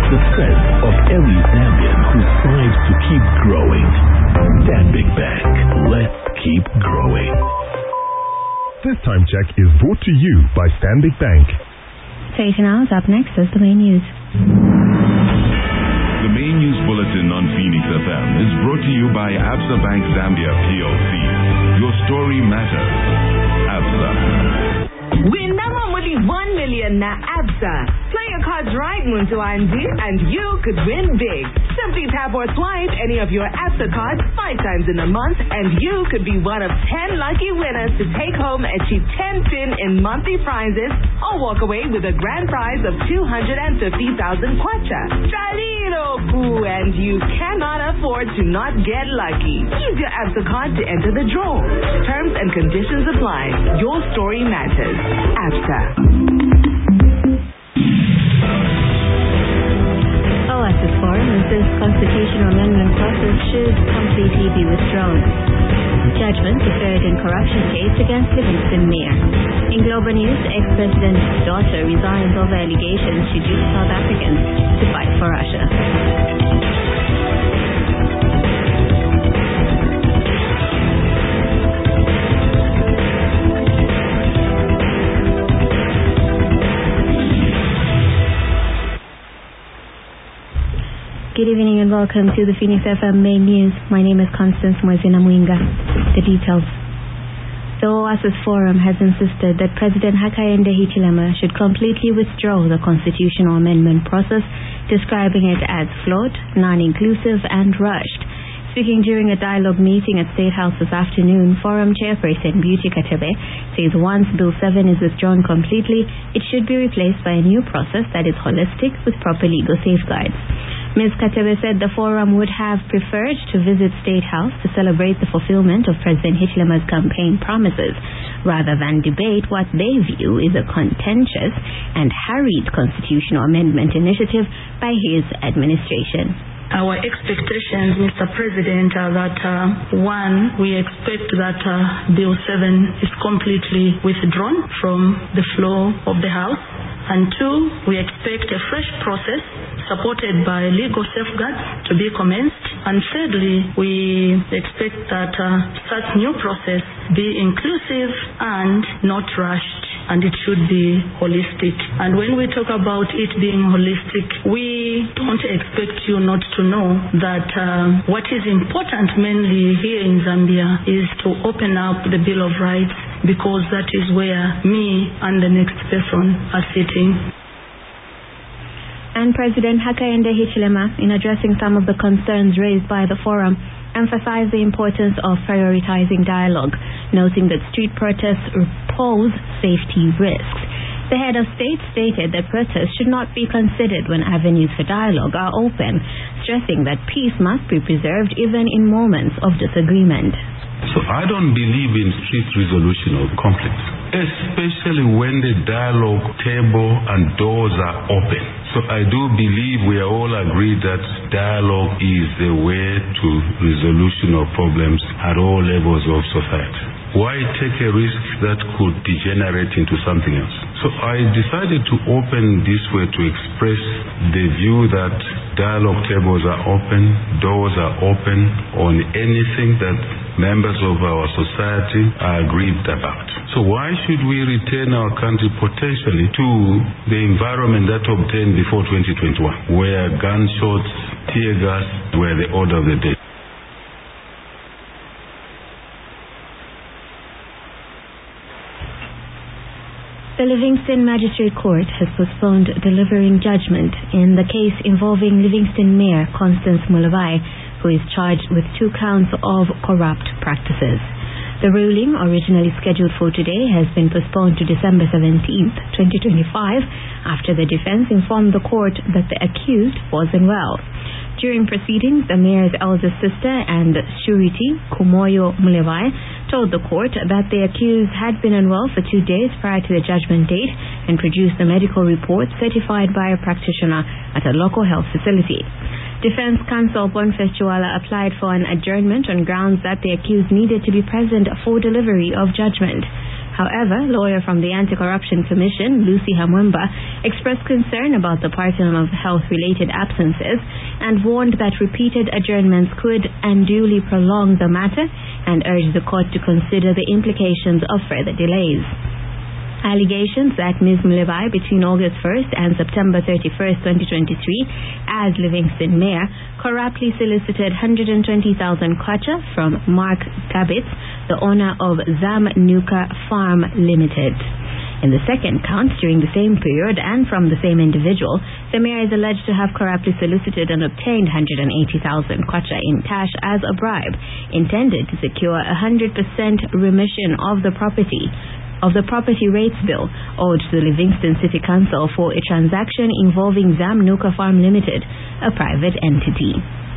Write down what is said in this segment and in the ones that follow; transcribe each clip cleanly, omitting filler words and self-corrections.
the strength of every Zambian who strives to keep growing. Stanbic Bank. Let's keep growing. This time check is brought to you by Stanbic Bank. 8 hours up next is the main news. The main news bulletin on Phoenix FM is brought to you by Absa Bank Zambia PLC. Your story matters. Absa. Win number 1 million na Absa. Play your cards right, Muntu Andy, and you could win big. Simply tap or swipe any of your Absa cards 5 times in a month, and you could be one of 10 lucky winners to take home a cheap 10 pin in monthly prizes or walk away with a grand prize of 250,000 kwacha. Chaliroku, and you cannot afford to not get lucky. Use your Absa card to enter the draw. Terms and conditions apply. Your story matters. Absa. OASIS Forum insists constitutional amendment process should completely be withdrawn. Judgment deferred in corruption case against Livingston Mayor. In global news, ex-president's daughter resigns over allegations she duped South Africans to fight for Russia. Good evening and welcome to the Phoenix FM main news. My name is Constance Mwezina Mwinga. The details. The OASIS Forum has insisted that President Hakainde Hichilema should completely withdraw the constitutional amendment process, describing it as flawed, non-inclusive and rushed. Speaking during a dialogue meeting at State House this afternoon, Forum Chairperson Beauty Katebe says once Bill 7 is withdrawn completely, it should be replaced by a new process that is holistic with proper legal safeguards. Ms. Katebe said the Forum would have preferred to visit State House to celebrate the fulfillment of President Hichilema's campaign promises, rather than debate what they view is a contentious and harried constitutional amendment initiative by his administration. Our expectations, Mr. President, are that one, we expect that Bill 7 is completely withdrawn from the floor of the House, and two, we expect a fresh process supported by legal safeguards to be commenced, and thirdly, we expect that such new process be inclusive and not rushed, and it should be holistic. And when we talk about it being holistic, we don't expect you not to know that what is important mainly here in Zambia is to open up the Bill of Rights, because that is where me and the next person are sitting. And President Hakainde Hichilema, in addressing some of the concerns raised by the Forum, emphasized the importance of prioritizing dialogue, noting that street protests pose safety risks. The head of state stated that protests should not be considered when avenues for dialogue are open, stressing that peace must be preserved even in moments of disagreement. So I don't believe in street resolution of conflicts, especially when the dialogue table and doors are open. So I do believe we are all agreed that dialogue is the way to resolution of problems at all levels of society. Why take a risk that could degenerate into something else? So I decided to open this way to express the view that dialogue tables are open, doors are open on anything that members of our society are aggrieved about. So why should we return our country potentially to the environment that obtained before 2021, where gunshots, tear gas were the order of the day? The Livingston Magistrate Court has postponed delivering judgment in the case involving Livingston Mayor Constance Mulavai, who is charged with 2 counts of corrupt practices. The ruling, originally scheduled for today, has been postponed to December 17th, 2025, after the defense informed the court that the accused wasn't well. During proceedings, the mayor's eldest sister and surety, Kumoyo Mulavai, told the court that the accused had been unwell for 2 days prior to the judgment date and produced a medical report certified by a practitioner at a local health facility. Defense counsel Boniface Juala applied for an adjournment on grounds that the accused needed to be present for delivery of judgment. However, lawyer from the Anti-Corruption Commission, Lucy Hamwemba, expressed concern about the pattern of health-related absences and warned that repeated adjournments could unduly prolong the matter and urged the court to consider the implications of further delays. Allegations that Ms. Mlebai between August 1st and September 31st, 2023, as Livingston Mayor, corruptly solicited 120,000 kwacha from Mark Gabitz, the owner of Zam Nuka Farm Limited. In the second count, during the same period and from the same individual, the mayor is alleged to have corruptly solicited and obtained 180,000 kwacha in cash as a bribe, intended to secure 100% remission of the property rates bill owed to the Livingston City Council for a transaction involving Zam Nuka Farm Limited, a private entity.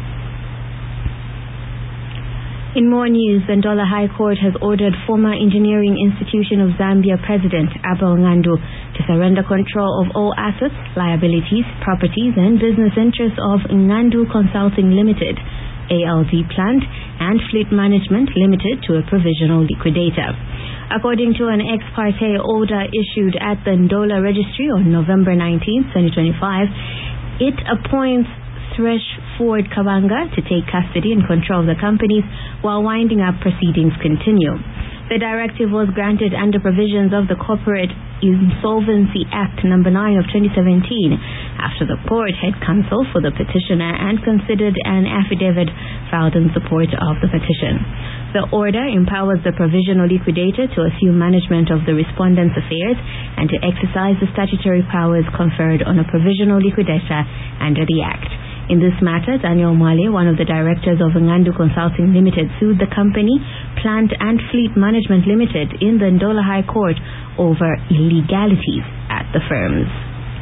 In more news, the Ndola High Court has ordered former Engineering Institution of Zambia President Abel Ngandu to surrender control of all assets, liabilities, properties and business interests of Ngandu Consulting Limited, ALD Plant and Fleet Management Limited to a provisional liquidator. According to an ex parte order issued at the Ndola Registry on November 19, 2025, it appoints Thresh Ford Kabanga to take custody and control of the companies while winding up proceedings continue. The directive was granted under provisions of the Corporate Insolvency Act No. 9 of 2017 after the court had counsel for the petitioner and considered an affidavit filed in support of the petition. The order empowers the provisional liquidator to assume management of the respondent's affairs and to exercise the statutory powers conferred on a provisional liquidator under the Act. In this matter, Daniel Mwale, one of the directors of Ngandu Consulting Limited, sued the company, Plant and Fleet Management Limited, in the Ndola High Court over illegalities at the firms.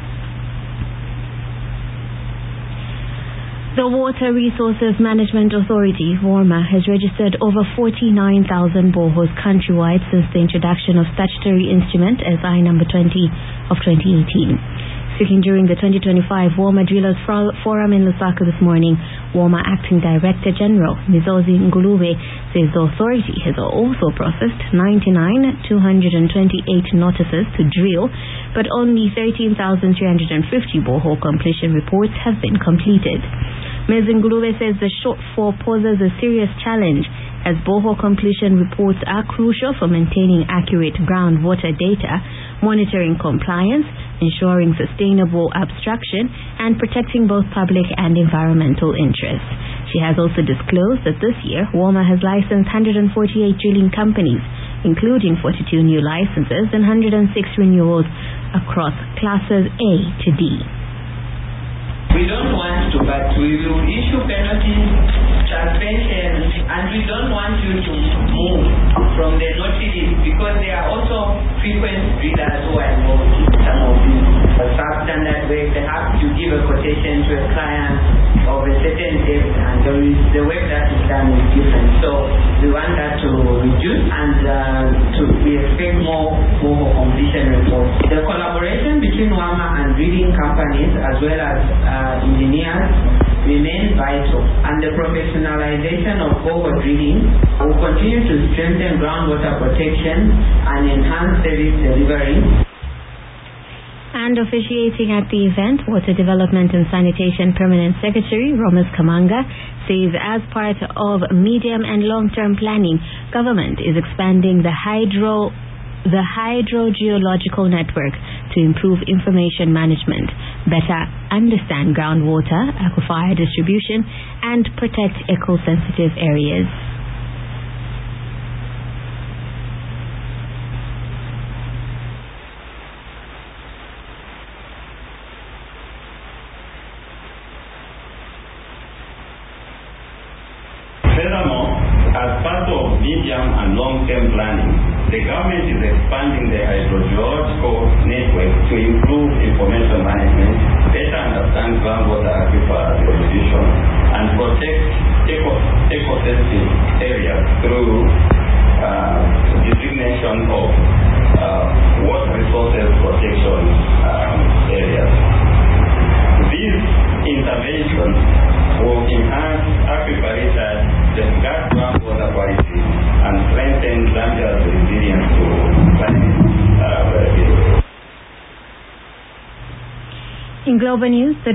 The Water Resources Management Authority, WORMA, has registered over 49,000 boreholes countrywide since the introduction of statutory instrument SI number 20 of 2018. Speaking during the 2025 WORMA Drillers Forum in Lusaka this morning, WORMA Acting Director General Mizozi Ngulube says the authority has also processed 99,228 notices to drill, but only 13,350 borehole completion reports have been completed. Ms. Ngulube says the shortfall poses a serious challenge as borehole completion reports are crucial for maintaining accurate groundwater data, monitoring compliance, ensuring sustainable abstraction, and protecting both public and environmental interests. She has also disclosed that this year, WORMA has licensed 148 drilling companies, including 42 new licenses and 106 renewals across classes A to D. We don't want to, but we will issue penalties, suspensions, and we don't want you to move from the naughty list because there are also frequent drillers who are involved in some of these substandard work. They have to give a quotation to a client of a certain depth, and the work that is done is different. So we want that to reduce, and we expect more completion reports. The collaboration between WORMA and drilling companies as well as engineers remain vital, and the professionalization of borehole drilling will continue to strengthen groundwater protection and enhance service delivery. And officiating at the event, Water Development and Sanitation Permanent Secretary Romus Kamanga says as part of medium and long-term planning, government is expanding the hydrogeological network to improve information management, better understand groundwater, aquifer distribution, and protect eco-sensitive areas. Furthermore, as part of medium and long-term planning, the government is expanding the hydrogeological network to improve information management, better understand groundwater aquifer distribution, and protect eco-sensitive areas through designation of water resources protection areas. These interventions will enhance aquifer research, safeguard groundwater quality, and strengthen Zambia's resilience to climate Global News, the